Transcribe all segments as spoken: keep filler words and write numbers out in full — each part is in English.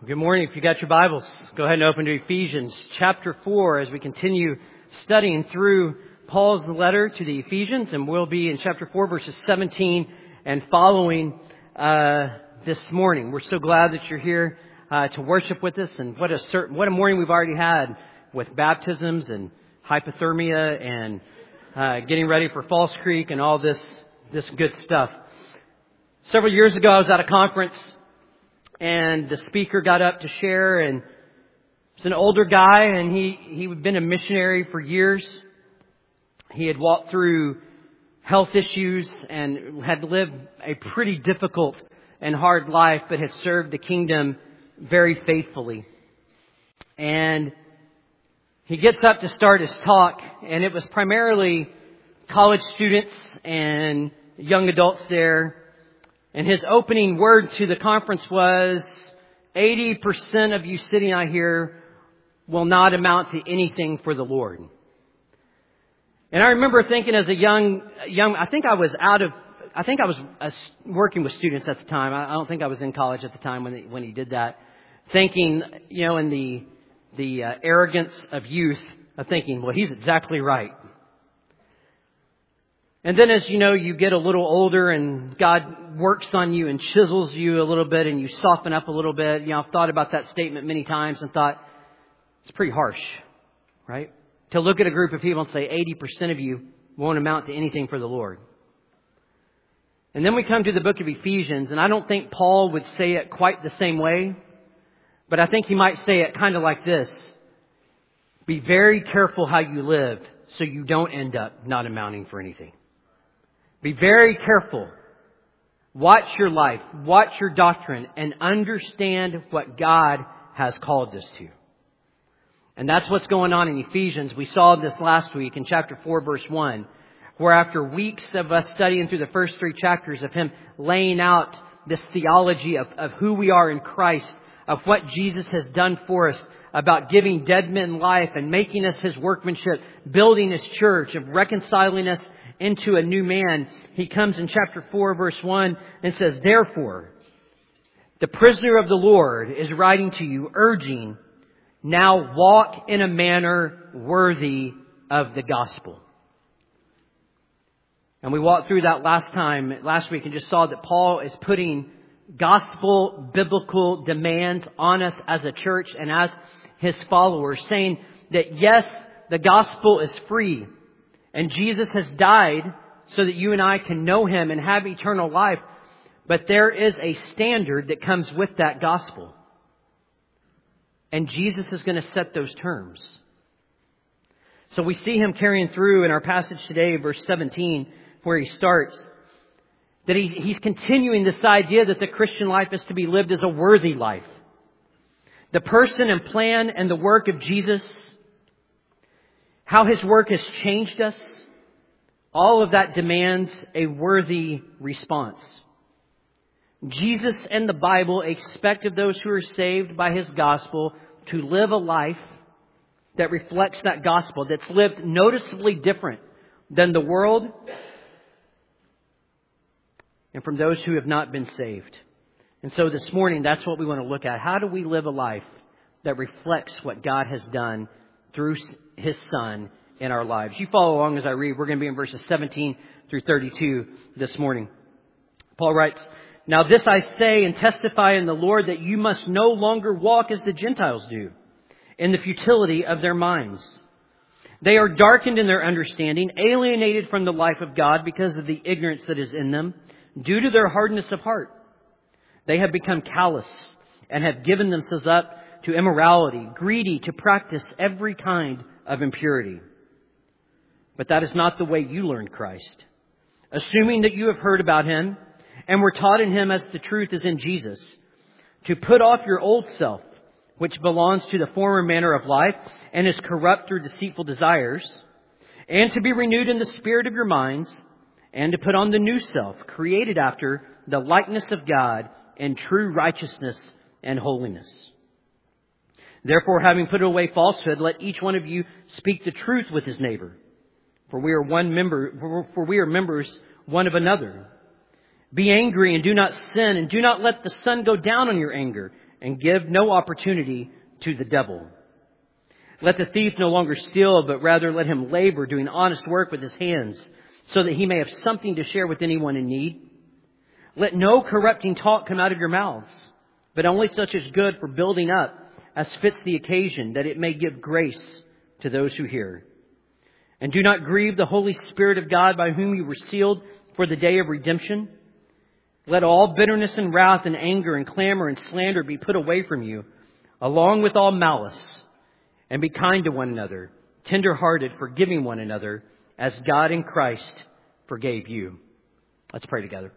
Good morning. If you got your Bibles, go ahead and open to Ephesians chapter four as we continue studying through Paul's letter to the Ephesians, and we'll be in chapter four, verses seventeen and following uh, this morning. We're so glad that you're here uh, to worship with us, and what a certain, what a morning we've already had with baptisms and hypothermia and uh, getting ready for Falls Creek and all this this good stuff. Several years ago, I was at a conference, and the speaker got up to share, and he's an older guy, and he, he'd been a missionary for years. He had walked through health issues and had lived a pretty difficult and hard life, but had served the kingdom very faithfully. And he gets up to start his talk, and it was primarily college students and young adults there. And his opening word to the conference was, eighty percent of you sitting out here will not amount to anything for the Lord. And I remember thinking as a young, young, I think I was out of, I think I was uh, working with students at the time. I don't think I was in college at the time when he, when he did that. Thinking, you know, in the, the uh, arrogance of youth, of thinking, well, he's exactly right. And then as you know, you get a little older and God works on you and chisels you a little bit and you soften up a little bit. You know, I've thought about that statement many times and thought, it's pretty harsh, right? To look at a group of people and say eighty percent of you won't amount to anything for the Lord. And then we come to the book of Ephesians, and I don't think Paul would say it quite the same way, but I think he might say it kind of like this. Be very careful how you live so you don't end up not amounting for anything. Be very careful. Watch your life. Watch your doctrine and understand what God has called us to. And that's what's going on in Ephesians. We saw this last week in chapter four, verse one, where after weeks of us studying through the first three chapters of him laying out this theology of, of who we are in Christ, of what Jesus has done for us, about giving dead men life and making us his workmanship, building his church, of reconciling us into a new man, he comes in chapter four, verse one, and says, therefore, the prisoner of the Lord is writing to you, urging, now walk in a manner worthy of the gospel. And we walked through that last time, last week, and just saw that Paul is putting gospel, biblical demands on us as a church and as his followers, saying that yes, the gospel is free. And Jesus has died so that you and I can know him and have eternal life. But there is a standard that comes with that gospel. And Jesus is going to set those terms. So we see him carrying through in our passage today, verse seventeen, where he starts, that he, he's continuing this idea that the Christian life is to be lived as a worthy life. The person and plan and the work of Jesus, how his work has changed us, all of that demands a worthy response. Jesus and the Bible expect of those who are saved by his gospel to live a life that reflects that gospel, that's lived noticeably different than the world and from those who have not been saved. And so this morning, that's what we want to look at. How do we live a life that reflects what God has done through his Son in our lives? You follow along as I read. We're going to be in verses seventeen through thirty-two this morning. Paul writes, now this I say and testify in the Lord that you must no longer walk as the Gentiles do, in the futility of their minds. They are darkened in their understanding, alienated from the life of God because of the ignorance that is in them, due to their hardness of heart. They have become callous and have given themselves up to immorality, greedy to practice every kind of impurity. But that is not the way you learned Christ. Assuming that you have heard about him and were taught in him as the truth is in Jesus, to put off your old self, which belongs to the former manner of life and is corrupt through deceitful desires, and to be renewed in the spirit of your minds, and to put on the new self, created after the likeness of God in true righteousness and holiness. Therefore, having put away falsehood, let each one of you speak the truth with his neighbor. For we are one member, for we are members one of another. Be angry and do not sin, and do not let the sun go down on your anger, and give no opportunity to the devil. Let the thief no longer steal, but rather let him labor, doing honest work with his hands, so that he may have something to share with anyone in need. Let no corrupting talk come out of your mouths, but only such as good for building up, as fits the occasion, that it may give grace to those who hear. And do not grieve the Holy Spirit of God, by whom you were sealed for the day of redemption. Let all bitterness and wrath and anger and clamor and slander be put away from you, along with all malice. And be kind to one another, tender-hearted, forgiving one another, as God in Christ forgave you. Let's pray together.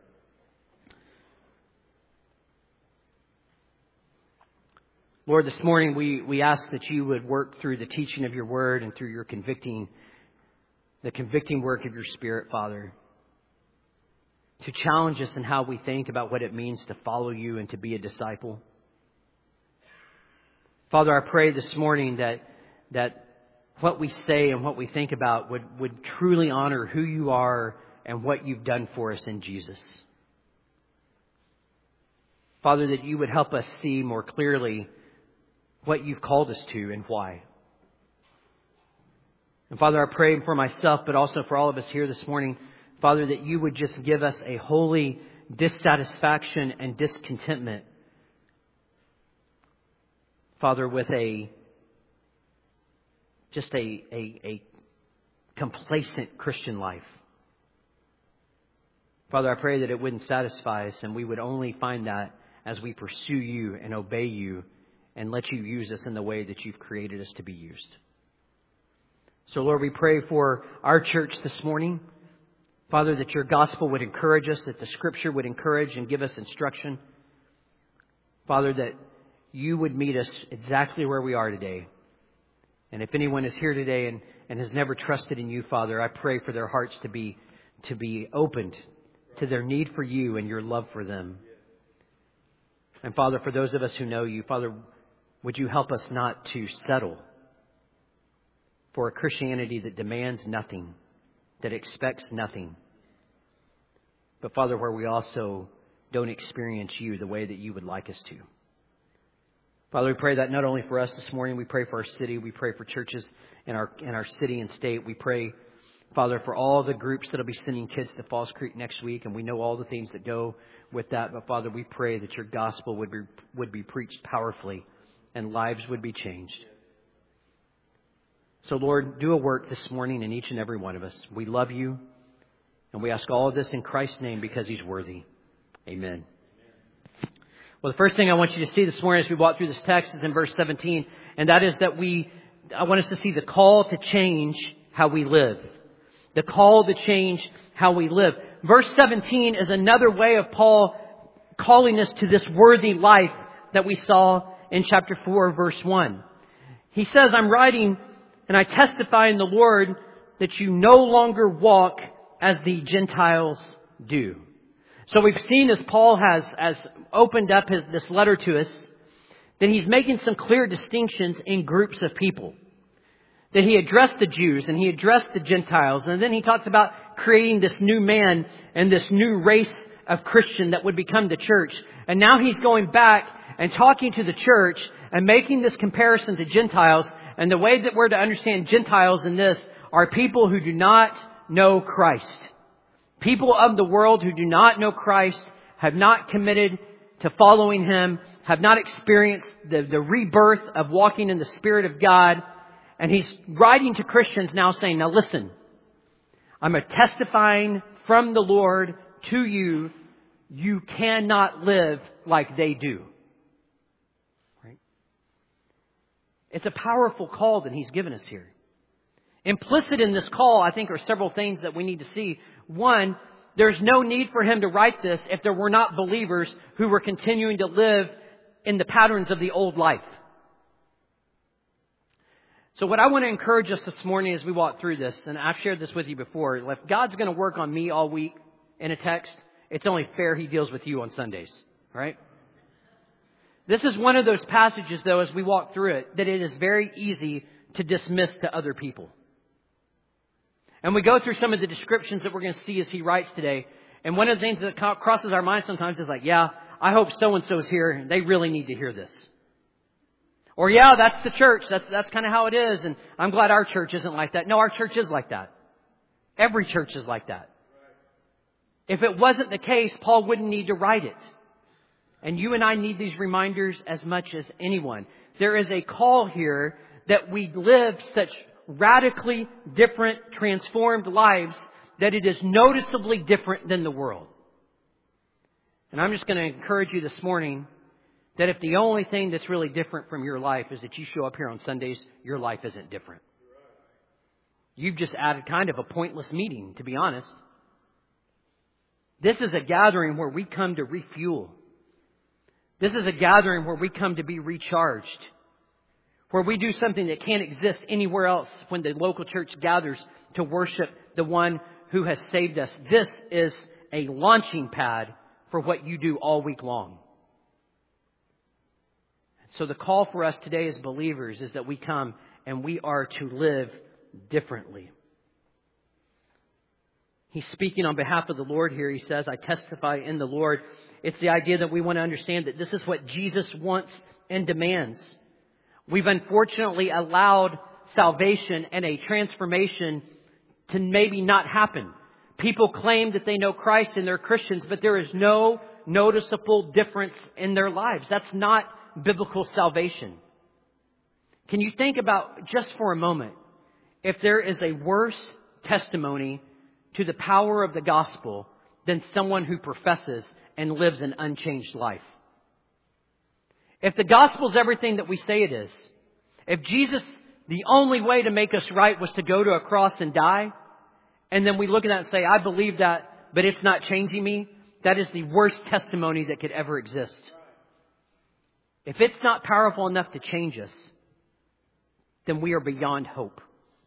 Lord, this morning we, we ask that you would work through the teaching of your word and through your convicting, the convicting work of your Spirit, Father, to challenge us in how we think about what it means to follow you and to be a disciple. Father, I pray this morning that that what we say and what we think about would, would truly honor who you are and what you've done for us in Jesus. Father, that you would help us see more clearly what you've called us to and why. And Father, I pray for myself, but also for all of us here this morning, Father, that you would just give us a holy dissatisfaction and discontentment, Father, with a just a, a, a complacent Christian life. Father, I pray that it wouldn't satisfy us, and we would only find that as we pursue you and obey you and let you use us in the way that you've created us to be used. So, Lord, we pray for our church this morning. Father, that your gospel would encourage us, that the Scripture would encourage and give us instruction. Father, that you would meet us exactly where we are today. And if anyone is here today and, and has never trusted in you, Father, I pray for their hearts to be to be opened to their need for you and your love for them. And Father, for those of us who know you, Father, would you help us not to settle for a Christianity that demands nothing, that expects nothing, but Father, where we also don't experience you the way that you would like us to. Father, we pray that not only for us this morning, we pray for our city, we pray for churches in our in our city and state. We pray, Father, for all the groups that will be sending kids to Falls Creek next week, and we know all the things that go with that. But Father, we pray that your gospel would be would be preached powerfully and lives would be changed. So, Lord, do a work this morning in each and every one of us. We love you, and we ask all of this in Christ's name because he's worthy. Amen. Well, the first thing I want you to see this morning as we walk through this text is in verse seventeen, and that is that we, I want us to see the call to change how we live. The call to change how we live. Verse seventeen is another way of Paul calling us to this worthy life that we saw in chapter four, verse one. He says, I'm writing and I testify in the Lord that you no longer walk as the Gentiles do. So we've seen as Paul has, has opened up his, this letter to us, that he's making some clear distinctions in groups of people. That he addressed the Jews and he addressed the Gentiles. And then he talks about creating this new man and this new race of Christian that would become the church. And now he's going back and talking to the church and making this comparison to Gentiles. And the way that we're to understand Gentiles in this are people who do not know Christ. People of the world who do not know Christ, have not committed to following Him, have not experienced the, the rebirth of walking in the Spirit of God. And he's writing to Christians now saying, now listen, I'm a testifying from the Lord to you, you cannot live like they do. Right? It's a powerful call that he's given us here. Implicit in this call, I think, are several things that we need to see. One, there's no need for him to write this if there were not believers who were continuing to live in the patterns of the old life. So what I want to encourage us this morning as we walk through this, and I've shared this with you before, if God's going to work on me all week in a text, it's only fair He deals with you on Sundays, right? This is one of those passages, though, as we walk through it, that it is very easy to dismiss to other people. And we go through some of the descriptions that we're going to see as he writes today. And one of the things that crosses our mind sometimes is like, yeah, I hope so-and-so's here. They really need to hear this. Or, yeah, that's the church. That's, that's kind of how it is. And I'm glad our church isn't like that. No, our church is like that. Every church is like that. If it wasn't the case, Paul wouldn't need to write it. And you and I need these reminders as much as anyone. There is a call here that we live such radically different, transformed lives that it is noticeably different than the world. And I'm just going to encourage you this morning that if the only thing that's really different from your life is that you show up here on Sundays, your life isn't different. You've just added kind of a pointless meeting, to be honest. This is a gathering where we come to refuel. This is a gathering where we come to be recharged. Where we do something that can't exist anywhere else when the local church gathers to worship the one who has saved us. This is a launching pad for what you do all week long. So the call for us today as believers is that we come and we are to live differently. He's speaking on behalf of the Lord here. He says, I testify in the Lord. It's the idea that we want to understand that this is what Jesus wants and demands. We've unfortunately allowed salvation and a transformation to maybe not happen. People claim that they know Christ and they're Christians, but there is no noticeable difference in their lives. That's not biblical salvation. Can you think about, just for a moment, if there is a worse testimony to the power of the gospel than someone who professes and lives an unchanged life? If the gospel is everything that we say it is, if Jesus, the only way to make us right was to go to a cross and die, and then we look at that and say, I believe that, but it's not changing me, that is the worst testimony that could ever exist. If it's not powerful enough to change us, then we are beyond hope.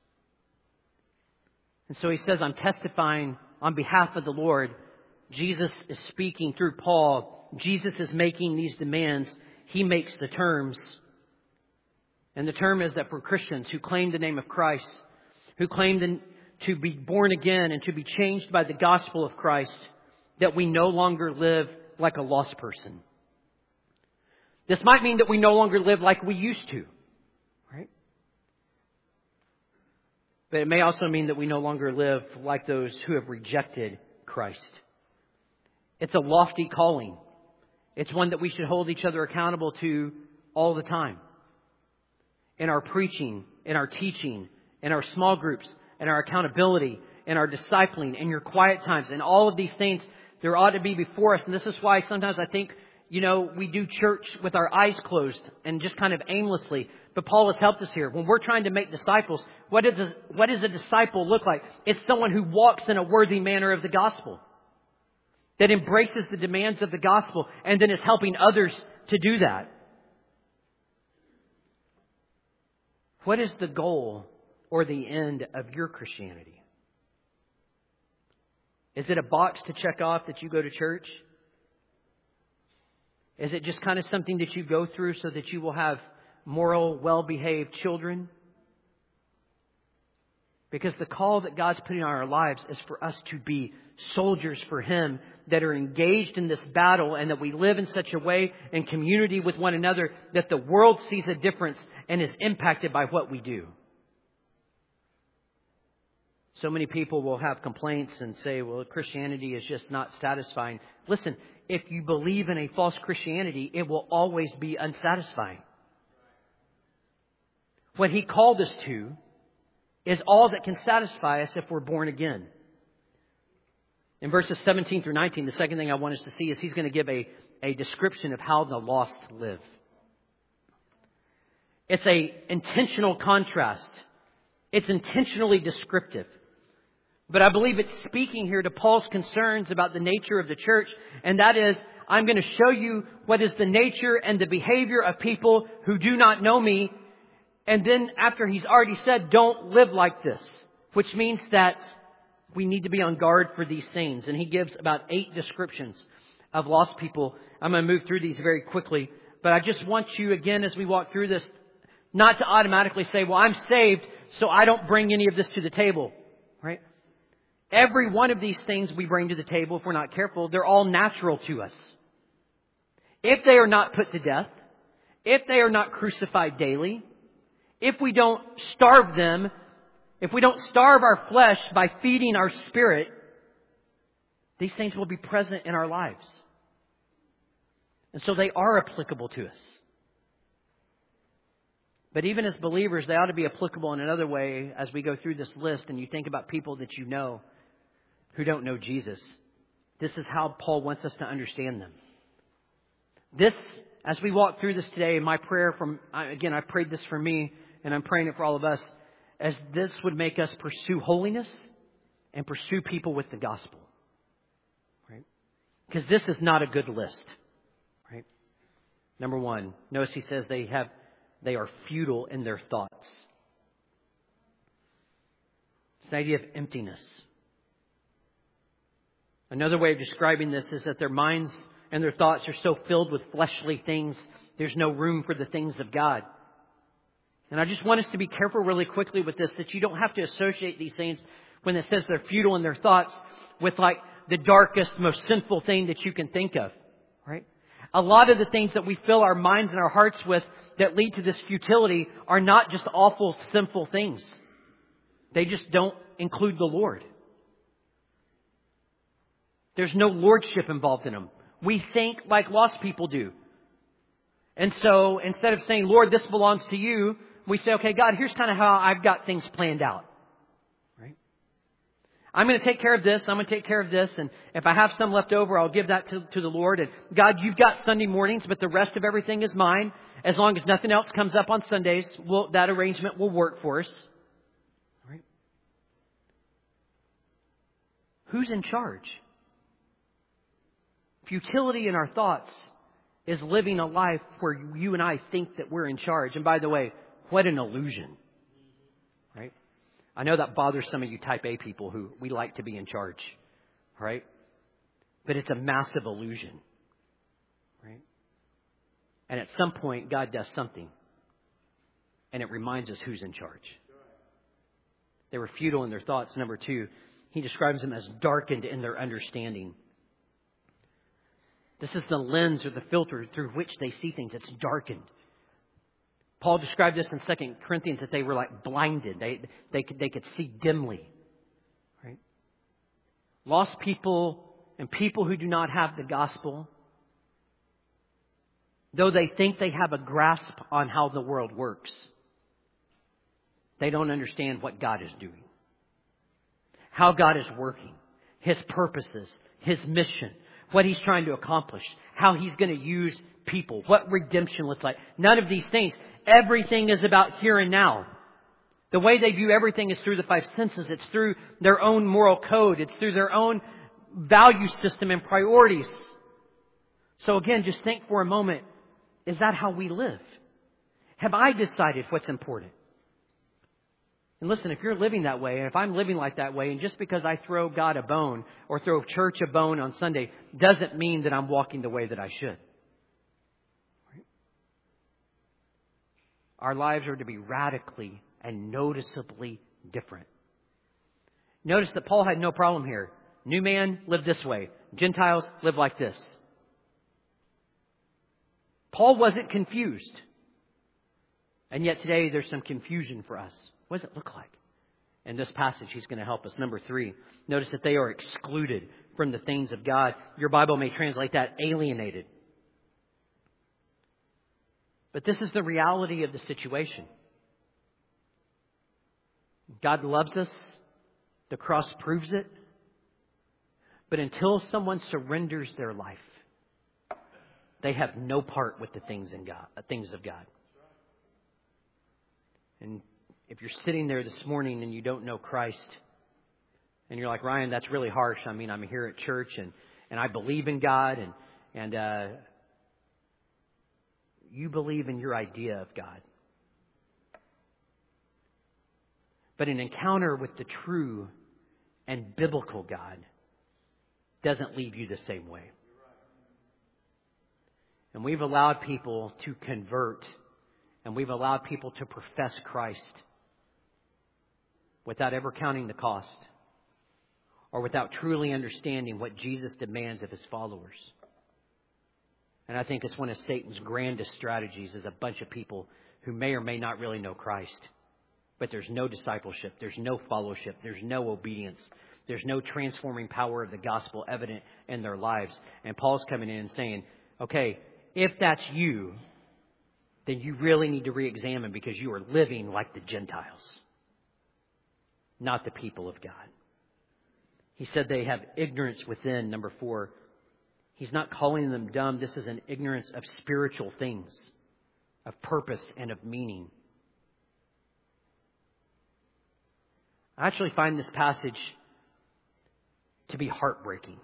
And so he says, I'm testifying on behalf of the Lord. Jesus is speaking through Paul. Jesus is making these demands. He makes the terms. And the term is that for Christians who claim the name of Christ, who claim to be born again and to be changed by the gospel of Christ, that we no longer live like a lost person. This might mean that we no longer live like we used to, right? But it may also mean that we no longer live like those who have rejected Christ. It's a lofty calling. It's one that we should hold each other accountable to all the time. In our preaching, in our teaching, in our small groups, in our accountability, in our discipling, in your quiet times, and all of these things, there ought to be before us. And this is why sometimes I think, you know, we do church with our eyes closed and just kind of aimlessly. But Paul has helped us here. When we're trying to make disciples, what does a, what does a disciple look like? It's someone who walks in a worthy manner of the gospel, that embraces the demands of the gospel and then is helping others to do that. What is the goal or the end of your Christianity? Is it a box to check off that you go to church? Is it just kind of something that you go through so that you will have moral, well-behaved children? Because the call that God's putting on our lives is for us to be soldiers for Him that are engaged in this battle, and that we live in such a way in community with one another that the world sees a difference and is impacted by what we do. So many people will have complaints and say, well, Christianity is just not satisfying. Listen, if you believe in a false Christianity, it will always be unsatisfying. What He called us to is all that can satisfy us if we're born again. In verses seventeen through nineteen, the second thing I want us to see is he's going to give a, a description of how the lost live. It's a intentional contrast. It's intentionally descriptive. But I believe it's speaking here to Paul's concerns about the nature of the church. And that is, I'm going to show you what is the nature and the behavior of people who do not know me. And then after he's already said, don't live like this, which means that we need to be on guard for these things. And he gives about eight descriptions of lost people. I'm going to move through these very quickly. But I just want you, again, as we walk through this, not to automatically say, well, I'm saved, so I don't bring any of this to the table. Right? Every one of these things we bring to the table, if we're not careful, they're all natural to us. if they are not put to death, if they are not crucified daily, if we don't starve them, if we don't starve our flesh by feeding our spirit, these things will be present in our lives. And so they are applicable to us. But even as believers, they ought to be applicable in another way as we go through this list and you think about people that you know who don't know Jesus. This is how Paul wants us to understand them. This, as we walk through this today, my prayer from, again, I prayed this for me and I'm praying it for all of us, as this would make us pursue holiness and pursue people with the gospel. Right? Because this is not a good list. Right? Number one, notice he says they have They are futile in their thoughts. It's the idea of emptiness. Another way of describing this is that their minds and their thoughts are so filled with fleshly things, there's no room for the things of God. And I just want us to be careful really quickly with this, that you don't have to associate these things when it says they're futile in their thoughts with like the darkest, most sinful thing that you can think of. Right? A lot of the things that we fill our minds and our hearts with that lead to this futility are not just awful, sinful things. They just don't include the Lord. There's no lordship involved in them. We think like lost people do. And so instead of saying, Lord, this belongs to you, we say, okay, God, here's kind of how I've got things planned out. Right? I'm going to take care of this. I'm going to take care of this. And if I have some left over, I'll give that to, to the Lord. And God, you've got Sunday mornings, but the rest of everything is mine. As long as nothing else comes up on Sundays, we'll, that arrangement will work for us. Right? Who's in charge? Futility in our thoughts is living a life where you and I think that we're in charge. And by the way, what an illusion. Right? I know that bothers some of you type A people who we like to be in charge. Right? But it's a massive illusion. Right? And at some point, God does something. And it reminds us who's in charge. They were futile in their thoughts. Number two, he describes them as darkened in their understanding. This is the lens or the filter through which they see things. It's darkened. Paul described this in Second Corinthians that they were like blinded. They, they, could, they could see dimly. Right? Lost people and people who do not have the gospel, though they think they have a grasp on how the world works, they don't understand what God is doing. How God is working. His purposes. His mission. What He's trying to accomplish. How He's going to use people. What redemption looks like. None of these things. Everything is about here and now. The way they view everything is through the five senses. It's through their own moral code. It's through their own value system and priorities. So again, just think for a moment. Is that how we live? Have I decided what's important? And listen, if you're living that way, and if I'm living like that way, and just because I throw God a bone or throw church a bone on Sunday, doesn't mean that I'm walking the way that I should. Right? Our lives are to be radically and noticeably different. Notice that Paul had no problem here. New man, live this way. Gentiles, live like this. Paul wasn't confused. And yet today there's some confusion for us. What does it look like? In this passage, he's going to help us. Number three, notice that they are excluded from the things of God. Your Bible may translate that alienated. But this is the reality of the situation. God loves us. The cross proves it. But until someone surrenders their life, they have no part with the things in God, things of God. And if you're sitting there this morning and you don't know Christ, and you're like, Ryan, that's really harsh. I mean, I'm here at church and, and I believe in God, and and uh, you believe in your idea of God. But an encounter with the true and biblical God doesn't leave you the same way. And we've allowed people to convert, and we've allowed people to profess Christ without ever counting the cost, or without truly understanding what Jesus demands of His followers. And I think it's one of Satan's grandest strategies is a bunch of people who may or may not really know Christ. But there's no discipleship. There's no fellowship. There's no obedience. There's no transforming power of the gospel evident in their lives. And Paul's coming in and saying, okay, if that's you, then you really need to re-examine because you are living like the Gentiles, not the people of God. He said they have ignorance within, number four. He's not calling them dumb. This is an ignorance of spiritual things, of purpose and of meaning. I actually find this passage to be heartbreaking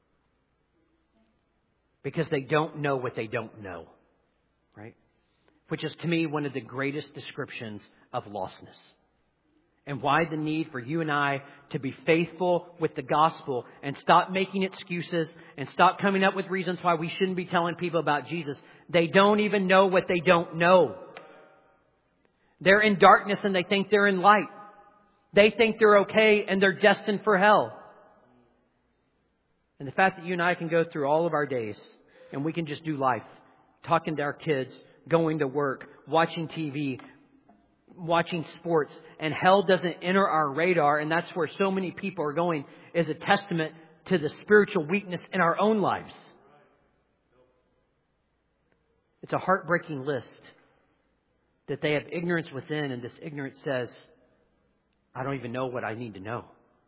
because they don't know what they don't know, right? Which is, to me, one of the greatest descriptions of lostness. And why the need for you and I to be faithful with the gospel and stop making excuses and stop coming up with reasons why we shouldn't be telling people about Jesus. They don't even know what they don't know. They're in darkness and they think they're in light. They think they're okay and they're destined for hell. And the fact that you and I can go through all of our days and we can just do life, talking to our kids, going to work, watching T V, watching sports, and hell doesn't enter our radar, and that's where so many people are going, is a testament to the spiritual weakness in our own lives. It's a heartbreaking list that they have ignorance within, and this ignorance says, I don't even know what I need to know.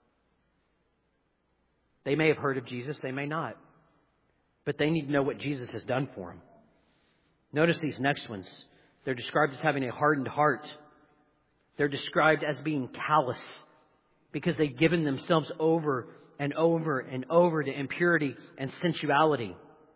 They may have heard of Jesus, they may not. But they need to know what Jesus has done for them. Notice these next ones. They're described as having a hardened heart. They're described as being callous because they've given themselves over and over and over to impurity and sensuality.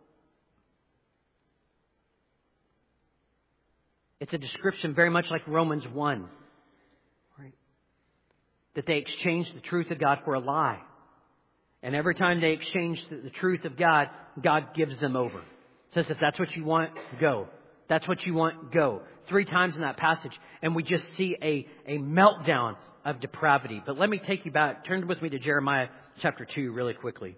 It's a description very much like Romans one. Right? That they exchange the truth of God for a lie. And every time they exchange the truth of God, God gives them over. It says, if that's what you want, go. That's what you want, go. Three times in that passage. And we just see a, a meltdown of depravity. But let me take you back. Turn with me to Jeremiah chapter two really quickly.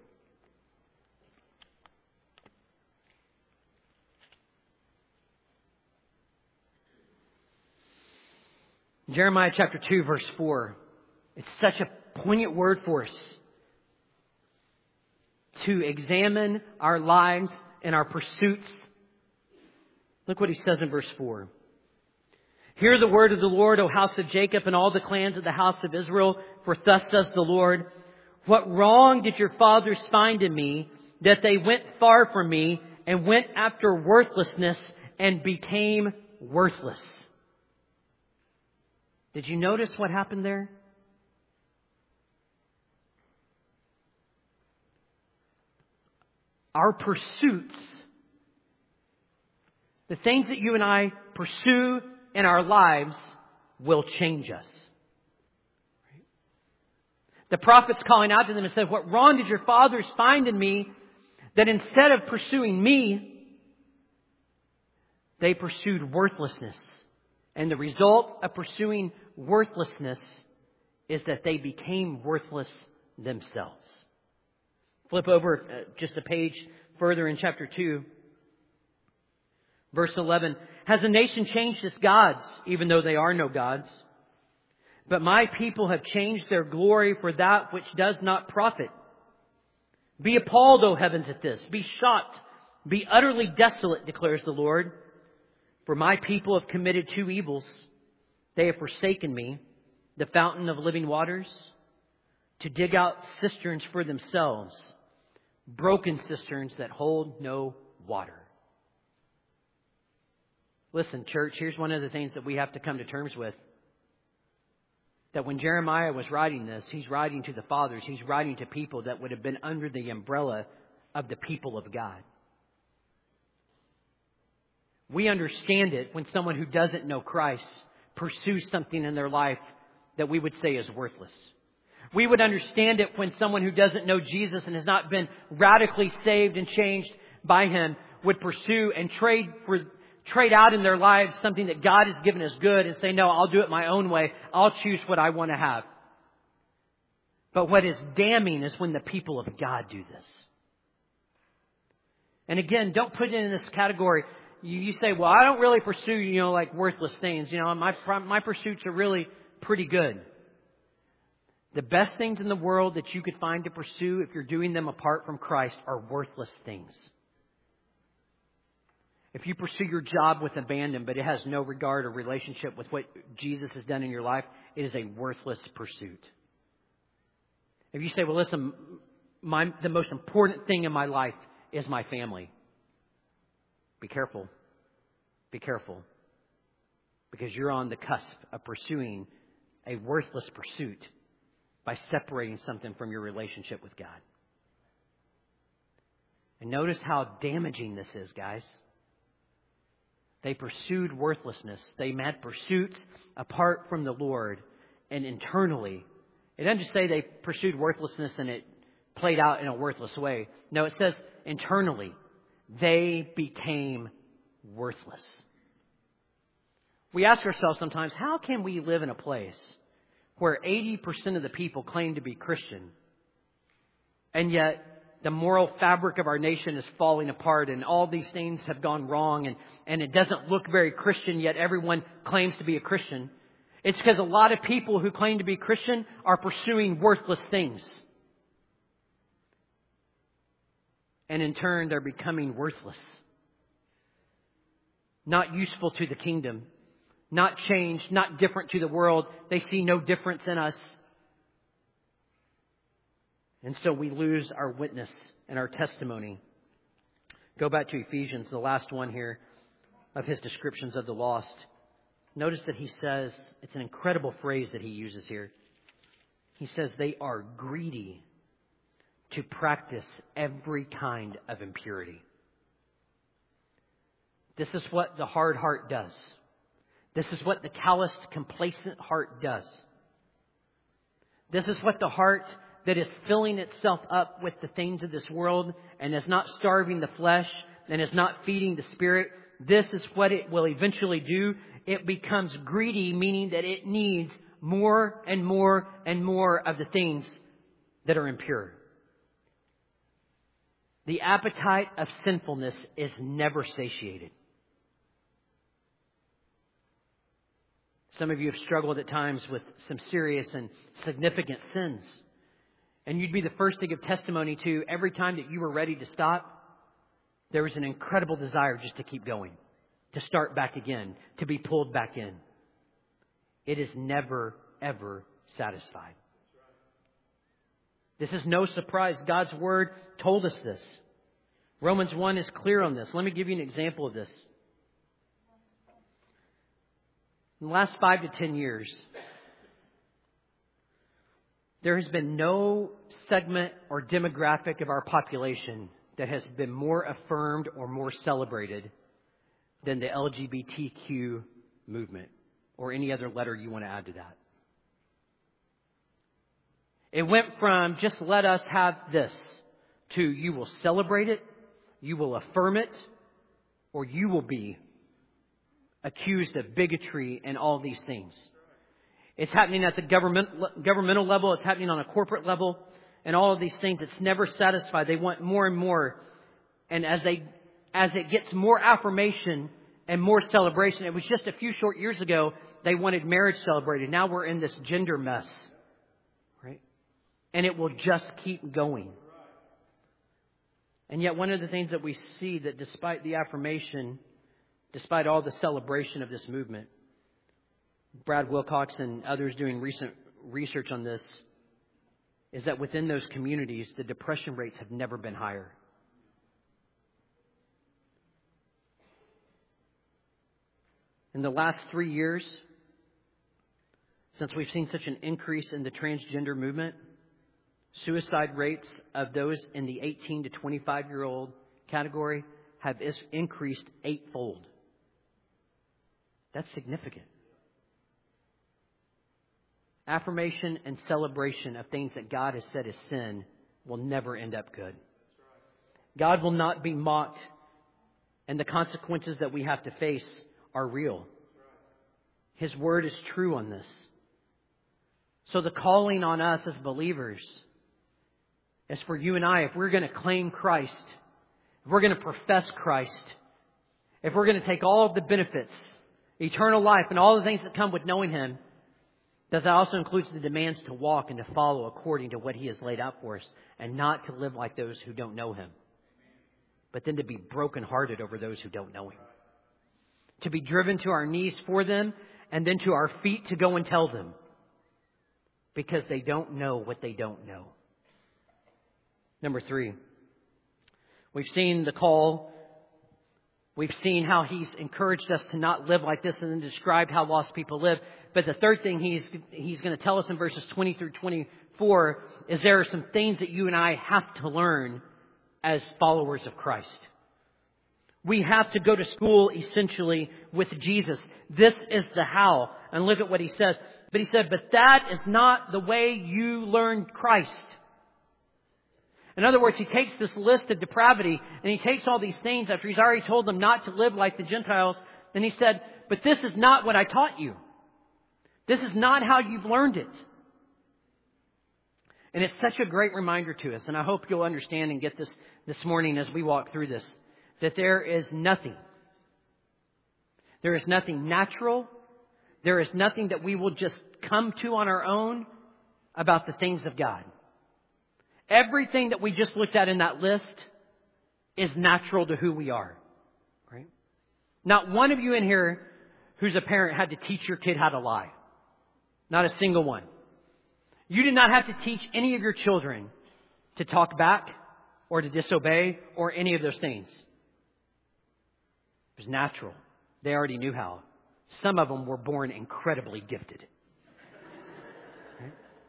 Jeremiah chapter two, verse four. It's such a poignant word for us. To examine our lives and our pursuits. Look what he says in verse four. Hear the word of the Lord, O house of Jacob, and all the clans of the house of Israel, for thus says the Lord, what wrong did your fathers find in me, that they went far from me, and went after worthlessness, and became worthless? Did you notice what happened there? Our pursuits, the things that you and I pursue in our lives, will change us. The prophet's calling out to them and said, what wrong did your fathers find in me, that instead of pursuing me, they pursued worthlessness. And the result of pursuing worthlessness is that they became worthless themselves. Flip over uh, just a page further in chapter two. Verse eleven. Has a nation changed its gods, even though they are no gods? But my people have changed their glory for that which does not profit. Be appalled, O heavens, at this. Be shocked. Be utterly desolate, declares the Lord. For my people have committed two evils. They have forsaken me, the fountain of living waters, to dig out cisterns for themselves, broken cisterns that hold no water. Listen, church, here's one of the things that we have to come to terms with. That when Jeremiah was writing this, he's writing to the fathers. He's writing to people that would have been under the umbrella of the people of God. We understand it when someone who doesn't know Christ pursues something in their life that we would say is worthless. We would understand it when someone who doesn't know Jesus and has not been radically saved and changed by Him would pursue and trade for trade out in their lives something that God has given us good and say, no, I'll do it my own way. I'll choose what I want to have. But what is damning is when the people of God do this. And again, don't put it in this category. You, you say, well, I don't really pursue, you know, like worthless things. You know, my, my pursuits are really pretty good. The best things in the world that you could find to pursue if you're doing them apart from Christ are worthless things. If you pursue your job with abandon, but it has no regard or relationship with what Jesus has done in your life, it is a worthless pursuit. If you say, well, listen, my, the most important thing in my life is my family. Be careful. Be careful. Because you're on the cusp of pursuing a worthless pursuit by separating something from your relationship with God. And notice how damaging this is, guys. They pursued worthlessness. They had pursuits apart from the Lord and internally. It doesn't just say they pursued worthlessness and it played out in a worthless way. No, it says internally they became worthless. We ask ourselves sometimes, how can we live in a place where eighty percent of the people claim to be Christian, and yet the moral fabric of our nation is falling apart and all these things have gone wrong and, and it doesn't look very Christian, yet everyone claims to be a Christian? It's because a lot of people who claim to be Christian are pursuing worthless things. And in turn, they're becoming worthless. Not useful to the kingdom. Not changed, not different to the world. They see no difference in us. And so we lose our witness and our testimony. Go back to Ephesians, the last one here of his descriptions of the lost. Notice that he says, it's an incredible phrase that he uses here. He says they are greedy to practice every kind of impurity. This is what the hard heart does. This is what the calloused, complacent heart does. This is what the heart that is filling itself up with the things of this world and is not starving the flesh and is not feeding the spirit. This is what it will eventually do. It becomes greedy, meaning that it needs more and more and more of the things that are impure. The appetite of sinfulness is never satiated. Some of you have struggled at times with some serious and significant sins. And you'd be the first to give testimony to every time that you were ready to stop, there was an incredible desire just to keep going, to start back again, to be pulled back in. It is never, ever satisfied. This is no surprise. God's Word told us this. Romans one is clear on this. Let me give you an example of this. In the last five to ten years, there has been no segment or demographic of our population that has been more affirmed or more celebrated than the L G B T Q movement, or any other letter you want to add to that. It went from just let us have this to you will celebrate it, you will affirm it, or you will be accused of bigotry and all these things. It's happening at the government governmental level. It's happening on a corporate level, and all of these things. It's never satisfied. They want more and more, and as they as it gets more affirmation and more celebration. It was just a few short years ago they wanted marriage celebrated. Now we're in this gender mess, right? And it will just keep going. And yet, one of the things that we see that despite the affirmation, despite all the celebration of this movement, Brad Wilcox and others doing recent research on this, is that within those communities, the depression rates have never been higher. In the last three years, since we've seen such an increase in the transgender movement, suicide rates of those in the eighteen to twenty-five year old category have increased eightfold. That's significant. Affirmation and celebration of things that God has said is sin will never end up good. God will not be mocked, and the consequences that we have to face are real. His word is true on this. So the calling on us as believers is for you and I, if we're going to claim Christ, if we're going to profess Christ, if we're going to take all of the benefits, eternal life, and all the things that come with knowing Him, does that also include the demands to walk and to follow according to what He has laid out for us, and not to live like those who don't know Him, but then to be brokenhearted over those who don't know Him. To be driven to our knees for them, and then to our feet to go and tell them, because they don't know what they don't know. Number three, we've seen the call. We've seen how He's encouraged us to not live like this and then described how lost people live. But the third thing He's He's going to tell us in verses twenty through twenty-four is there are some things that you and I have to learn as followers of Christ. We have to go to school essentially with Jesus. This is the how. And look at what He says. But He said, but that is not the way you learned Christ. In other words, He takes this list of depravity and He takes all these things after He's already told them not to live like the Gentiles. And He said, but this is not what I taught you. This is not how you've learned it. And it's such a great reminder to us. And I hope you'll understand and get this this morning as we walk through this. That there is nothing. There is nothing natural. There is nothing that we will just come to on our own about the things of God. Everything that we just looked at in that list is natural to who we are. Right? Not one of you in here who's a parent had to teach your kid how to lie. Not a single one. You did not have to teach any of your children to talk back or to disobey or any of those things. It was natural. They already knew how. Some of them were born incredibly gifted. Right?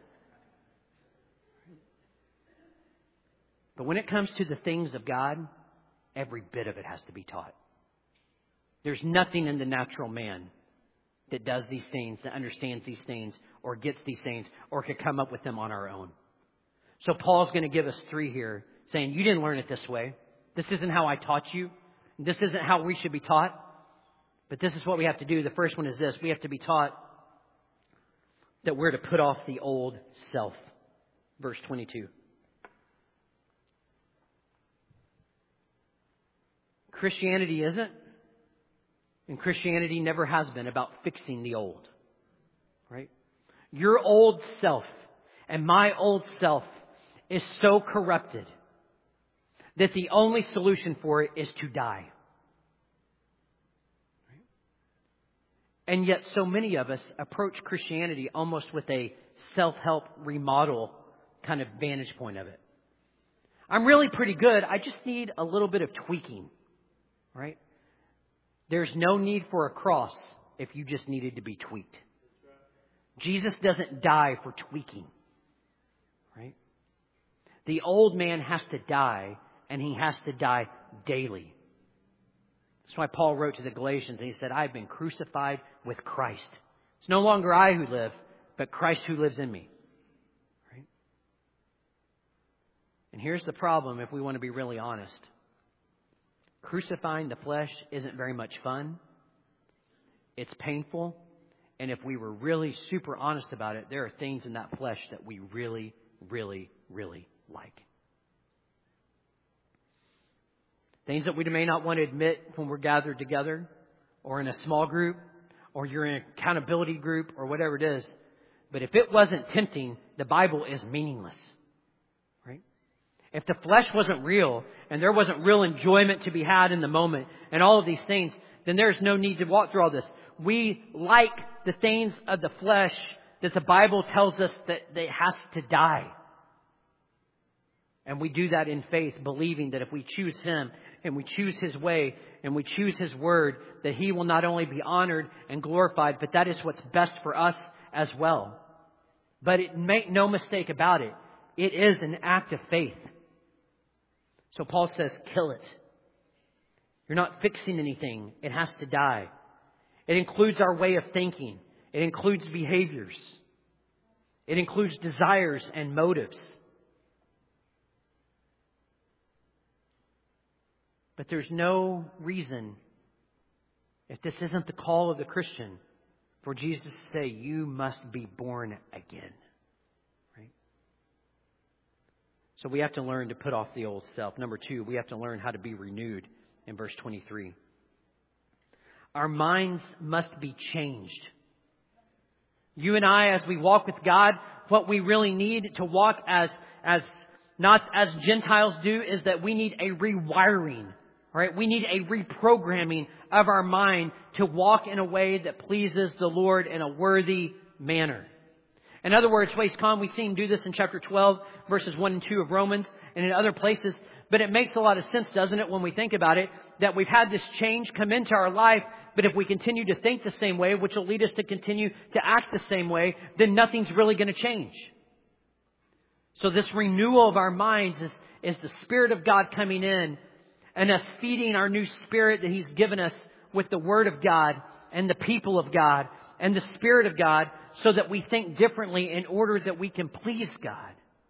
But when it comes to the things of God, every bit of it has to be taught. There's nothing in the natural man that does these things, that understands these things, or gets these things, or can come up with them on our own. So Paul's going to give us three here, saying, you didn't learn it this way. This isn't how I taught you. This isn't how we should be taught. But this is what we have to do. The first one is this. We have to be taught that we're to put off the old self. Verse twenty-two. Christianity isn't, and Christianity never has been, about fixing the old. Right? Your old self and my old self is so corrupted that the only solution for it is to die. And yet so many of us approach Christianity almost with a self-help remodel kind of vantage point of it. I'm really pretty good. I just need a little bit of tweaking. Right? There's no need for a cross if you just needed to be tweaked. Jesus doesn't die for tweaking. Right? The old man has to die, and he has to die daily. That's why Paul wrote to the Galatians and he said, I've been crucified with Christ. It's no longer I who live, but Christ who lives in me. Right? And here's the problem if we want to be really honest. Crucifying the flesh isn't very much fun. It's painful. And if we were really super honest about it, there are things in that flesh that we really, really, really like. Things that we may not want to admit when we're gathered together or in a small group or you're in an accountability group or whatever it is. But if it wasn't tempting, the Bible is meaningless. Right? If the flesh wasn't real and there wasn't real enjoyment to be had in the moment and all of these things, then there's no need to walk through all this. We like the things of the flesh that the Bible tells us that it has to die. And we do that in faith, believing that if we choose Him and we choose His way and we choose His word, that He will not only be honored and glorified, but that is what's best for us as well. But it, make no mistake about it, it is an act of faith. So Paul says, kill it. You're not fixing anything. It has to die. It includes our way of thinking. It includes behaviors. It includes desires and motives. But there's no reason, if this isn't the call of the Christian, for Jesus to say, you must be born again. Right? So we have to learn to put off the old self. Number two, we have to learn how to be renewed in verse twenty-three. Our minds must be changed. You and I, as we walk with God, what we really need to walk as, as not as Gentiles do, is that we need a rewiring. Right? We need a reprogramming of our mind to walk in a way that pleases the Lord in a worthy manner. In other words, Waste Con, we see him do this in chapter twelve, verses one and two of Romans, and in other places. But it makes a lot of sense, doesn't it, when we think about it, that we've had this change come into our life, but if we continue to think the same way, which will lead us to continue to act the same way, then nothing's really going to change. So this renewal of our minds is, is the Spirit of God coming in and us feeding our new spirit that He's given us with the Word of God and the people of God and the Spirit of God, so that we think differently in order that we can please God.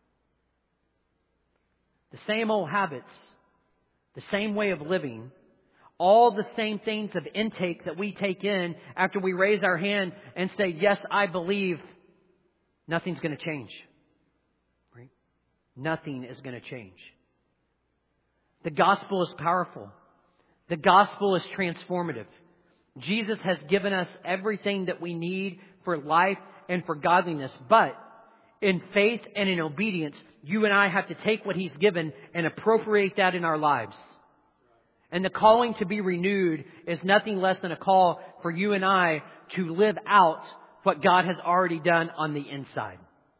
The same old habits, the same way of living, all the same things of intake that we take in after we raise our hand and say, yes, I believe, nothing's going to change. Right? Nothing is going to change. The gospel is powerful. The gospel is transformative. Jesus has given us everything that we need for life and for godliness. But in faith and in obedience, you and I have to take what He's given and appropriate that in our lives. And the calling to be renewed is nothing less than a call for you and I to live out what God has already done on the inside.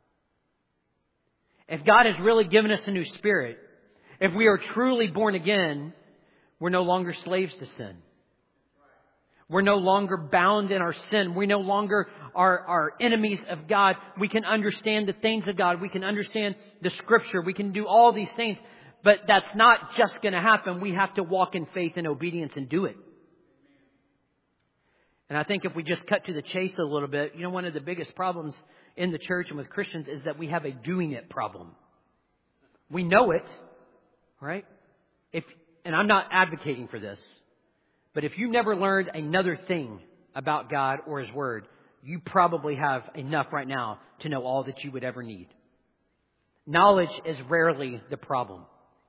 If God has really given us a new spirit, if we are truly born again, we're no longer slaves to sin. We're no longer bound in our sin. We no longer are, are enemies of God. We can understand the things of God. We can understand the Scripture. We can do all these things. But that's not just going to happen. We have to walk in faith and obedience and do it. And I think if we just cut to the chase a little bit, you know, one of the biggest problems in the church and with Christians is that we have a doing it problem. We know it, right? If, and I'm not advocating for this, but if you never learned another thing about God or His Word, you probably have enough right now to know all that you would ever need. Knowledge is rarely the problem.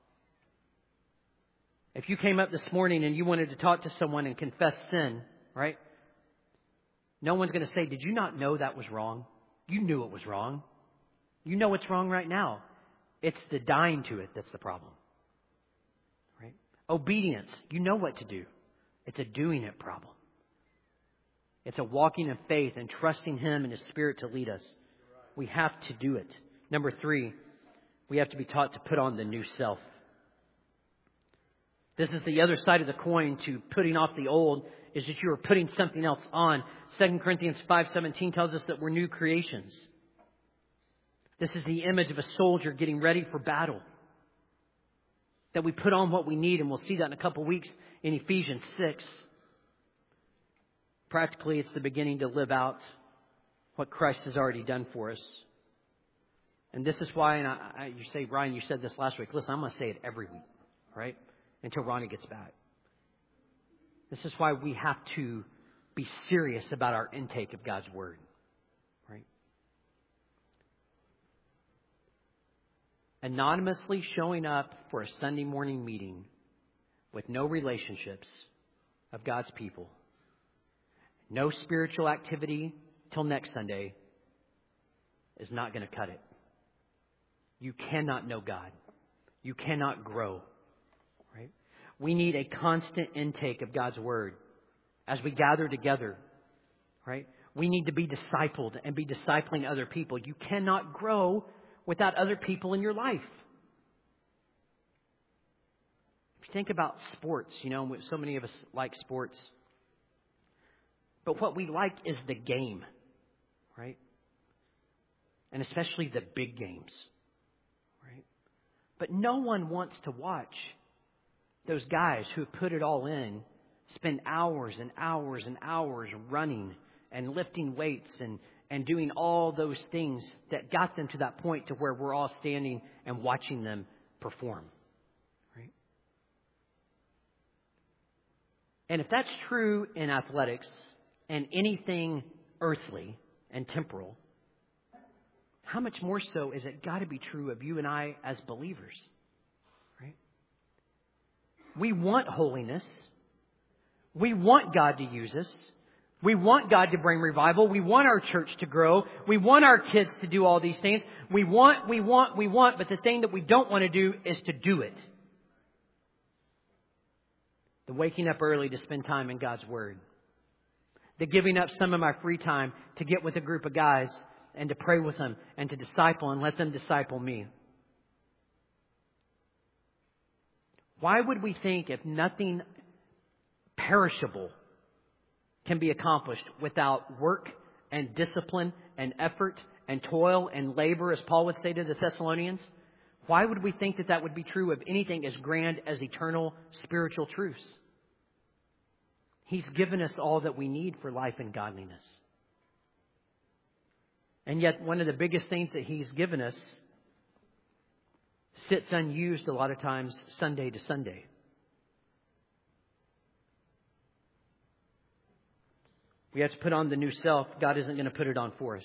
If you came up this morning and you wanted to talk to someone and confess sin, right? No one's going to say, did you not know that was wrong? You knew it was wrong. You know it's wrong right now. It's the dying to it that's the problem. Right? Obedience. You know what to do. It's a doing it problem. It's a walking in faith and trusting Him and His Spirit to lead us. We have to do it. Number three, we have to be taught to put on the new self. This is the other side of the coin to putting off the old, is that you are putting something else on. Second Corinthians five seventeen tells us that we're new creations. This is the image of a soldier getting ready for battle. That we put on what we need, and we'll see that in a couple of weeks in Ephesians six. Practically, it's the beginning to live out what Christ has already done for us. And this is why, and I, I, you say, Ryan, you said this last week. Listen, I'm going to say it every week, right? Until Ronnie gets back. This is why we have to be serious about our intake of God's Word, right? Anonymously showing up for a Sunday morning meeting with no relationships of God's people, no spiritual activity till next Sunday is not going to cut it. You cannot know God. You cannot grow. Right? We need a constant intake of God's Word as we gather together. Right? We need to be discipled and be discipling other people. You cannot grow without other people in your life. If you think about sports, you know, so many of us like sports. But what we like is the game, right? And especially the big games, right? But no one wants to watch those guys who have put it all in, spend hours and hours and hours running and lifting weights and, and doing all those things that got them to that point to where we're all standing and watching them perform, right? And if that's true in athletics and anything earthly and temporal, how much more so is it got to be true of you and I as believers? Right? We want holiness. We want God to use us. We want God to bring revival. We want our church to grow. We want our kids to do all these things. We want, we want, we want, but the thing that we don't want to do is to do it. The waking up early to spend time in God's Word. The giving up some of my free time to get with a group of guys and to pray with them and to disciple and let them disciple me. Why would we think if nothing perishable can be accomplished without work and discipline and effort and toil and labor, as Paul would say to the Thessalonians? Why would we think that that would be true of anything as grand as eternal spiritual truths? He's given us all that we need for life and godliness. And yet one of the biggest things that He's given us sits unused a lot of times Sunday to Sunday. We have to put on the new self. God isn't going to put it on for us.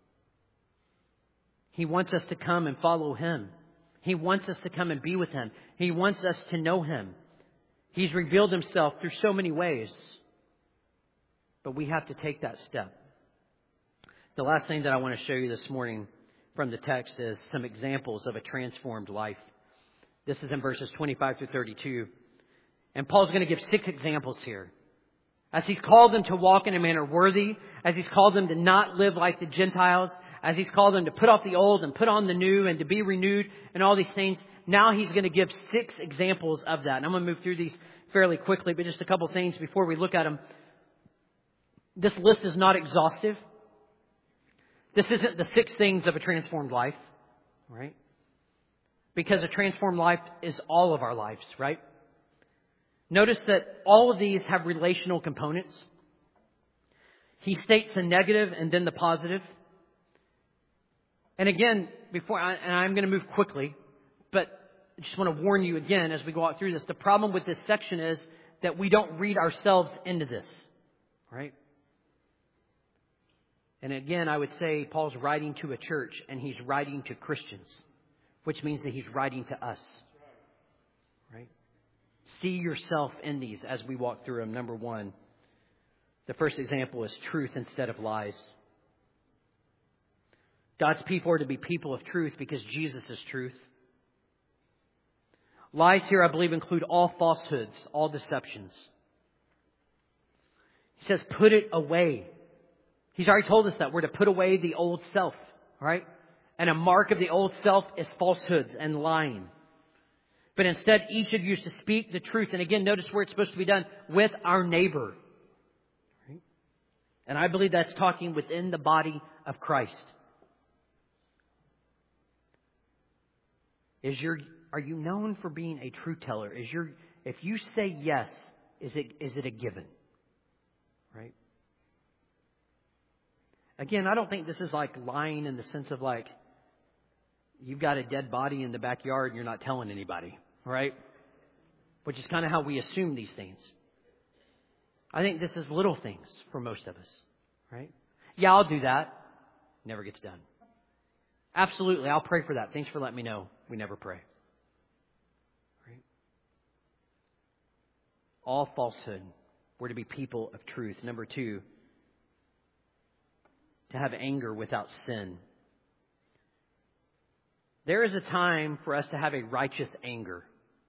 He wants us to come and follow Him. He wants us to come and be with Him. He wants us to know Him. He's revealed Himself through so many ways. But we have to take that step. The last thing that I want to show you this morning from the text is some examples of a transformed life. This is in verses twenty-five through thirty-two. And Paul's going to give six examples here. As he's called them to walk in a manner worthy, as he's called them to not live like the Gentiles, as he's called them to put off the old and put on the new and to be renewed and all these things, now he's going to give six examples of that. And I'm going to move through these fairly quickly, but just a couple things before we look at them. This list is not exhaustive. This isn't the six things of a transformed life, right? Because a transformed life is all of our lives, right? Notice that all of these have relational components. He states the negative and then the positive. And again, before I, and I'm going to move quickly, but I just want to warn you again as we go out through this. The problem with this section is that we don't read ourselves into this, right? And again, I would say Paul's writing to a church and he's writing to Christians, which means that he's writing to us, right? See yourself in these as we walk through them. Number one, the first example is truth instead of lies. God's people are to be people of truth because Jesus is truth. Lies here, I believe, include all falsehoods, all deceptions. He says, put it away. He's already told us that we're to put away the old self, right? And a mark of the old self is falsehoods and lying. But instead, each of you is to speak the truth. And again, notice where it's supposed to be done with our neighbor. Right? And I believe that's talking within the body of Christ. Is your are you known for being a truth teller? Is your if you say yes, is it is it a given? Right? Again, I don't think this is like lying in the sense of like you've got a dead body in the backyard and you're not telling anybody, right? Which is kind of how we assume these things. I think this is little things for most of us, right? Yeah, I'll do that. Never gets done. Absolutely, I'll pray for that. Thanks for letting me know. We never pray. Right? All falsehood. We're to be people of truth. Number two, to have anger without sin. There is a time for us to have a righteous anger.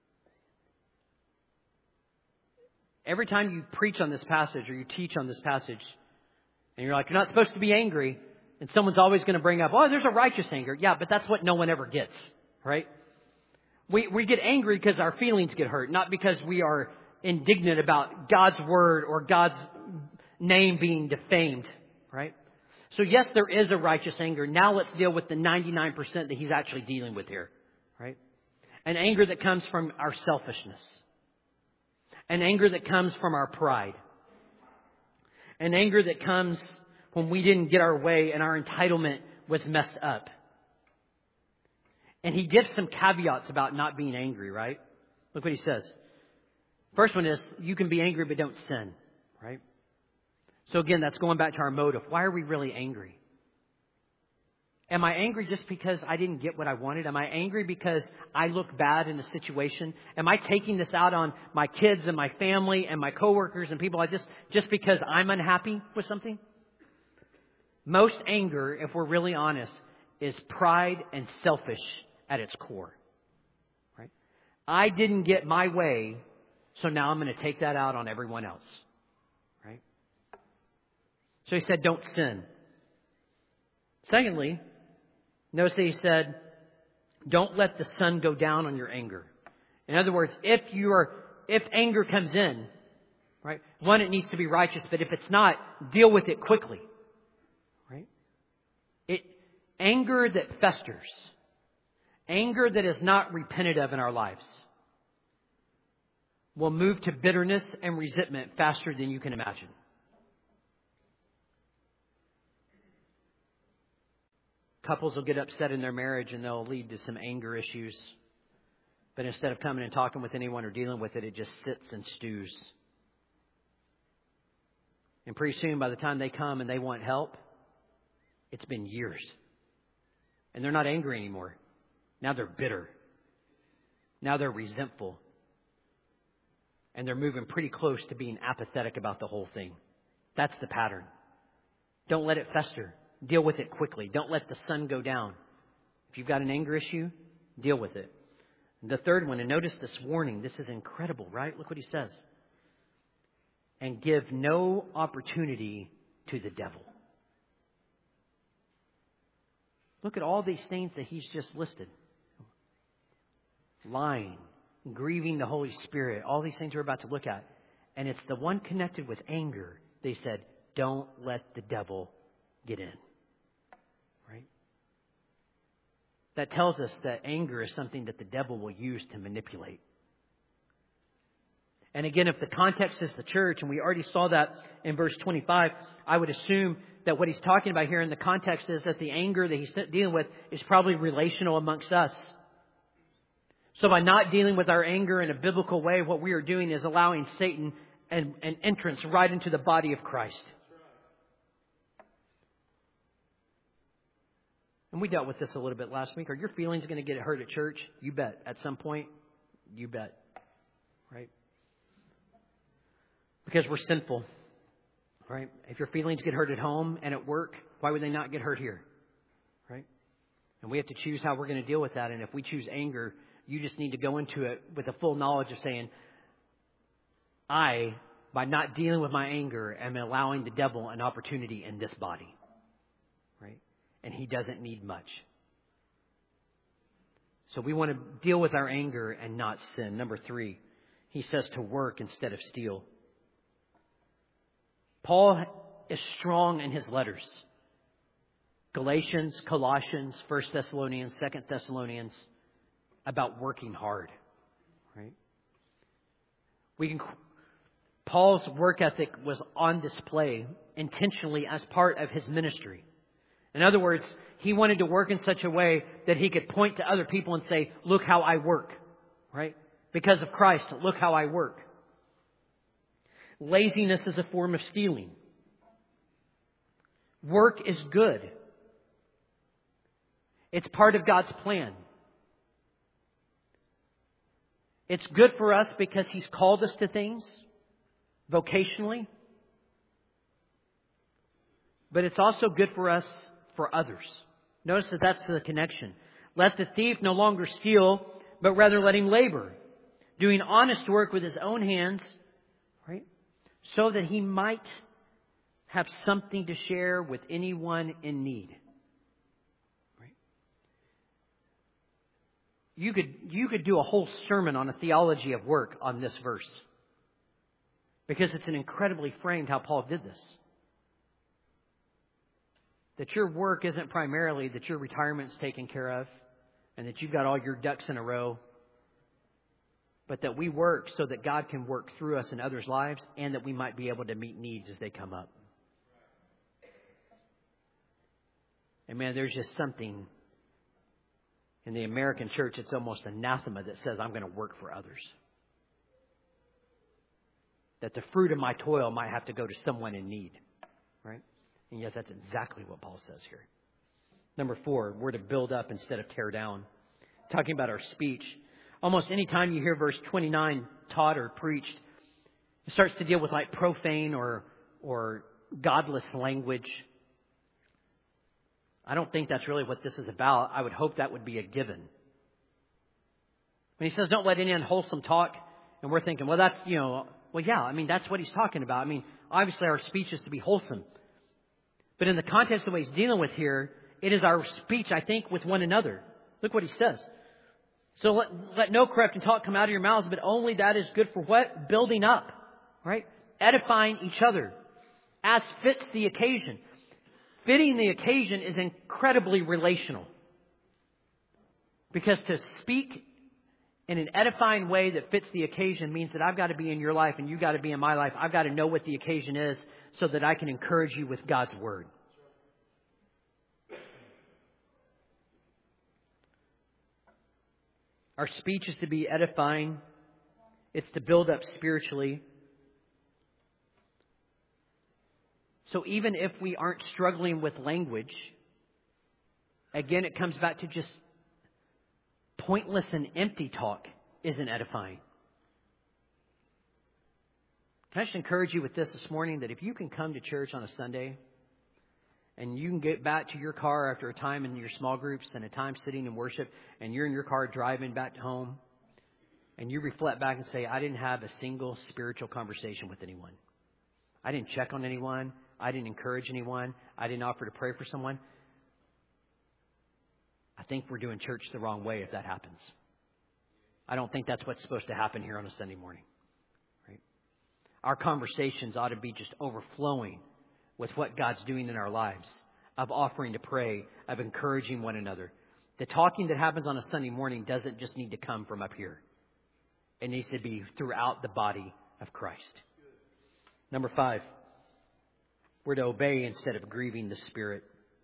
Every time you preach on this passage or you teach on this passage, and you're like, you're not supposed to be angry, and someone's always going to bring up, oh, there's a righteous anger. Yeah, but that's what no one ever gets, right? We we get angry because our feelings get hurt, not because we are indignant about God's word or God's name being defamed, right? So yes, there is a righteous anger. Now let's deal with the ninety-nine percent that he's actually dealing with here, right? An anger that comes from our selfishness. An anger that comes from our pride. An anger that comes when we didn't get our way and our entitlement was messed up. And he gives some caveats about not being angry, right? Look what he says. First one is, you can be angry but don't sin, right? So again, that's going back to our motive. Why are we really angry? Am I angry just because I didn't get what I wanted? Am I angry because I look bad in a situation? Am I taking this out on my kids and my family and my coworkers and people like this just because I'm unhappy with something? Most anger, if we're really honest, is pride and selfish at its core. Right? I didn't get my way, so now I'm going to take that out on everyone else. Right? So he said, don't sin. Secondly, notice that he said, don't let the sun go down on your anger. In other words, if you are, if anger comes in, right, one, it needs to be righteous, but if it's not, deal with it quickly. Right? It, anger that festers, anger that is not repented of in our lives, will move to bitterness and resentment faster than you can imagine. Couples will get upset in their marriage and they'll lead to some anger issues. But instead of coming and talking with anyone or dealing with it, it just sits and stews. And pretty soon, by the time they come and they want help, it's been years. And they're not angry anymore. Now they're bitter. Now they're resentful. And they're moving pretty close to being apathetic about the whole thing. That's the pattern. Don't let it fester. Deal with it quickly. Don't let the sun go down. If you've got an anger issue, deal with it. The third one, and notice this warning. This is incredible, right? Look what he says. And give no opportunity to the devil. Look at all these things that he's just listed. Lying, grieving the Holy Spirit, all these things we're about to look at. And it's the one connected with anger. They said, don't let the devil get in. Right? That tells us that anger is something that the devil will use to manipulate. And again, if the context is the church, and we already saw that in verse twenty-five, I would assume that what he's talking about here in the context is that the anger that he's dealing with is probably relational amongst us. So by not dealing with our anger in a biblical way, what we are doing is allowing Satan an, an entrance right into the body of Christ. And we dealt with this a little bit last week. Are your feelings going to get hurt at church? You bet. At some point, you bet. Right? Because we're sinful. Right? If your feelings get hurt at home and at work, why would they not get hurt here? Right? And we have to choose how we're going to deal with that. And if we choose anger, you just need to go into it with a full knowledge of saying, I, by not dealing with my anger, am allowing the devil an opportunity in this body. Right? And he doesn't need much. So we want to deal with our anger and not sin. Number three, he says to work instead of steal. Paul is strong in his letters. Galatians, Colossians, First Thessalonians, Second Thessalonians, about working hard. Right? We can. Paul's work ethic was on display intentionally as part of his ministry. In other words, he wanted to work in such a way that he could point to other people and say, look how I work. Right? Because of Christ, look how I work. Laziness is a form of stealing. Work is good. It's part of God's plan. It's good for us because He's called us to things vocationally. But it's also good for us for others. Notice that that's the connection. Let the thief no longer steal, but rather let him labor, doing honest work with his own hands, right? So that he might have something to share with anyone in need. Right? You could, you could do a whole sermon on a theology of work on this verse. Because it's an incredibly framed how Paul did this. That your work isn't primarily that your retirement's taken care of and that you've got all your ducks in a row. But that we work so that God can work through us in others' lives and that we might be able to meet needs as they come up. And man, there's just something in the American church, it's almost anathema that says I'm going to work for others. That the fruit of my toil might have to go to someone in need. Right? And yet that's exactly what Paul says here. Number four, we're to build up instead of tear down. Talking about our speech. Almost any time you hear verse twenty-nine taught or preached, it starts to deal with like profane or or godless language. I don't think that's really what this is about. I would hope that would be a given. When he says, don't let any unwholesome talk, and we're thinking, well, that's, you know, well, yeah, I mean, that's what he's talking about. I mean, obviously our speech is to be wholesome. But in the context of what he's dealing with here, it is our speech, I think, with one another. Look what he says. So let, let no corrupting talk come out of your mouths, but only that is good for what? Building up, right? Edifying each other as fits the occasion. Fitting the occasion is incredibly relational. Because to speak in an edifying way that fits the occasion means that I've got to be in your life and you got to be in my life. I've got to know what the occasion is so that I can encourage you with God's Word. Our speech is to be edifying. It's to build up spiritually. So even if we aren't struggling with language, again, it comes back to just pointless and empty talk isn't edifying. Can I just encourage you with this this morning that if you can come to church on a Sunday and you can get back to your car after a time in your small groups and a time sitting in worship and you're in your car driving back home and you reflect back and say, I didn't have a single spiritual conversation with anyone. I didn't check on anyone. I didn't encourage anyone. I didn't offer to pray for someone. I think we're doing church the wrong way if that happens. I don't think that's what's supposed to happen here on a Sunday morning. Right? Our conversations ought to be just overflowing with what God's doing in our lives, of offering to pray, of encouraging one another. The talking that happens on a Sunday morning doesn't just need to come from up here. It needs to be throughout the body of Christ. Number five, we're to obey instead of grieving the Spirit.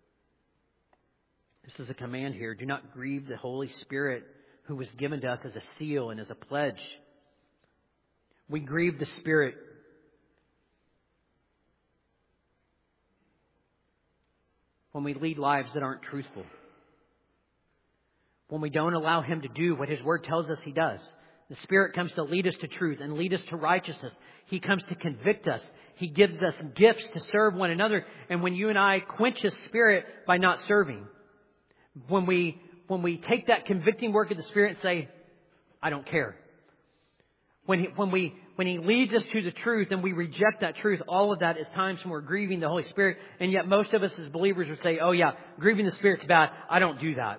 This is a command here. Do not grieve the Holy Spirit who was given to us as a seal and as a pledge. We grieve the Spirit. When we lead lives that aren't truthful. When we don't allow Him to do what His Word tells us He does. The Spirit comes to lead us to truth and lead us to righteousness. He comes to convict us. He gives us gifts to serve one another. And when you and I quench His Spirit by not serving, when we when we take that convicting work of the Spirit and say, I don't care. When he, when we when He leads us to the truth and we reject that truth, all of that is times when we're grieving the Holy Spirit. And yet most of us as believers would say, oh yeah, grieving the Spirit's bad. I don't do that.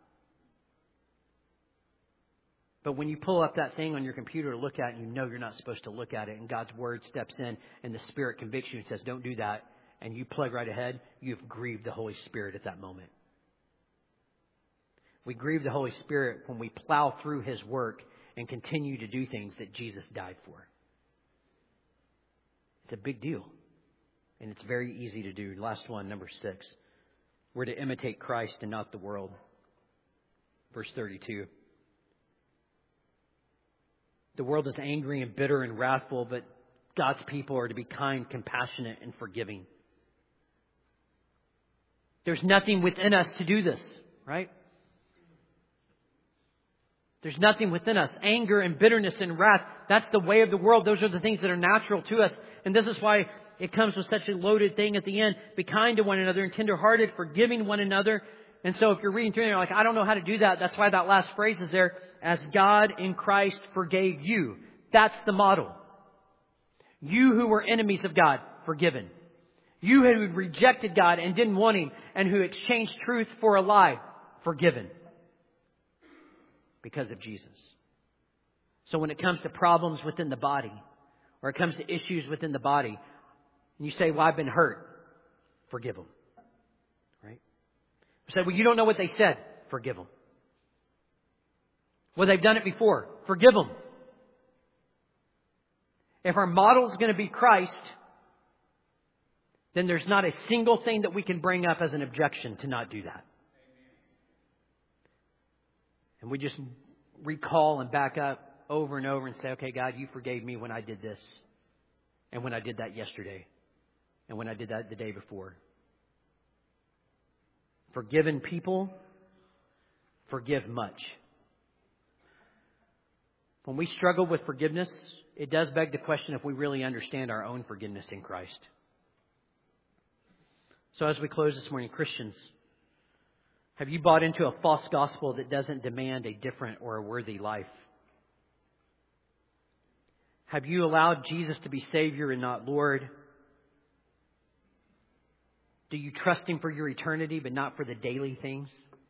But when you pull up that thing on your computer to look at and you know you're not supposed to look at it and God's Word steps in and the Spirit convicts you and says, don't do that, and you plug right ahead, you've grieved the Holy Spirit at that moment. We grieve the Holy Spirit when we plow through His work and continue to do things that Jesus died for. It's a big deal. And it's very easy to do. Last one, number six. We're to imitate Christ and not the world. Verse thirty-two. The world is angry and bitter and wrathful, but God's people are to be kind, compassionate, and forgiving. There's nothing within us to do this, right? There's nothing within us. Anger and bitterness and wrath, that's the way of the world. Those are the things that are natural to us. And this is why it comes with such a loaded thing at the end. Be kind to one another and tenderhearted, forgiving one another. And so if you're reading through and you're like, I don't know how to do that. That's why that last phrase is there. As God in Christ forgave you. That's the model. You who were enemies of God, forgiven. You who had rejected God and didn't want Him and who exchanged truth for a lie, forgiven. Because of Jesus. So when it comes to problems within the body, or it comes to issues within the body, and you say, well, I've been hurt, forgive them. Right? You say, well, you don't know what they said, forgive them. Well, they've done it before, forgive them. If our model is going to be Christ, then there's not a single thing that we can bring up as an objection to not do that. And we just recall and back up over and over and say, okay, God, you forgave me when I did this. And when I did that yesterday. And when I did that the day before. Forgiven people forgive much. When we struggle with forgiveness, it does beg the question if we really understand our own forgiveness in Christ. So as we close this morning, Christians, have you bought into a false gospel that doesn't demand a different or a worthy life? Have you allowed Jesus to be Savior and not Lord? Do you trust Him for your eternity but not for the daily things?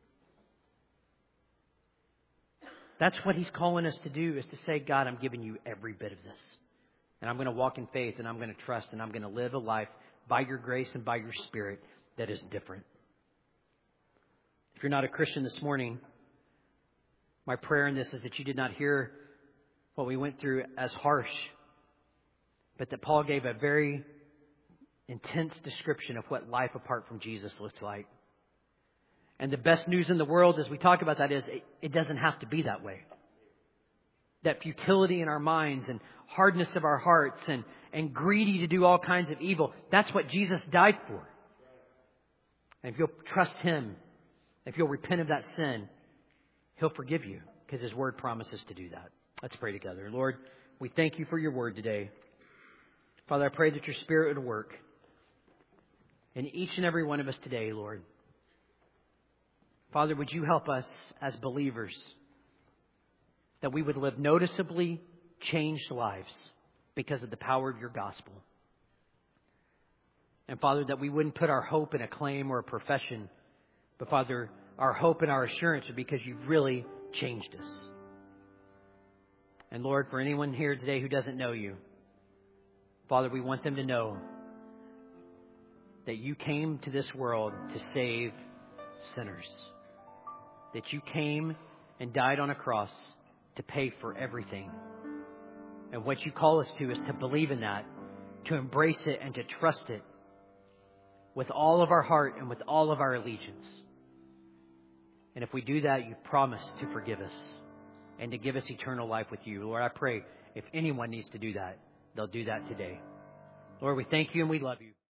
That's what He's calling us to do, is to say, God, I'm giving you every bit of this. And I'm going to walk in faith, and I'm going to trust, and I'm going to live a life by your grace and by your Spirit that is different. If you're not a Christian this morning, my prayer in this is that you did not hear what we went through as harsh, but that Paul gave a very intense description of what life apart from Jesus looks like. And the best news in the world as we talk about that is it, it doesn't have to be that way. That futility in our minds and hardness of our hearts and, and greedy to do all kinds of evil, that's what Jesus died for. And if you'll trust Him, if you'll repent of that sin, He'll forgive you because His Word promises to do that. Let's pray together. Lord, we thank you for your Word today. Father, I pray that your Spirit would work in each and every one of us today, Lord. Father, would you help us as believers that we would live noticeably changed lives because of the power of your gospel. And Father, that we wouldn't put our hope in a claim or a profession, but Father, our hope and our assurance are because you've really changed us. And Lord, for anyone here today who doesn't know you, Father, we want them to know that you came to this world to save sinners. That you came and died on a cross to pay for everything. And what you call us to is to believe in that, to embrace it and to trust it with all of our heart and with all of our allegiance. And if we do that, you promise to forgive us and to give us eternal life with you. Lord, I pray if anyone needs to do that, they'll do that today. Lord, we thank you and we love you.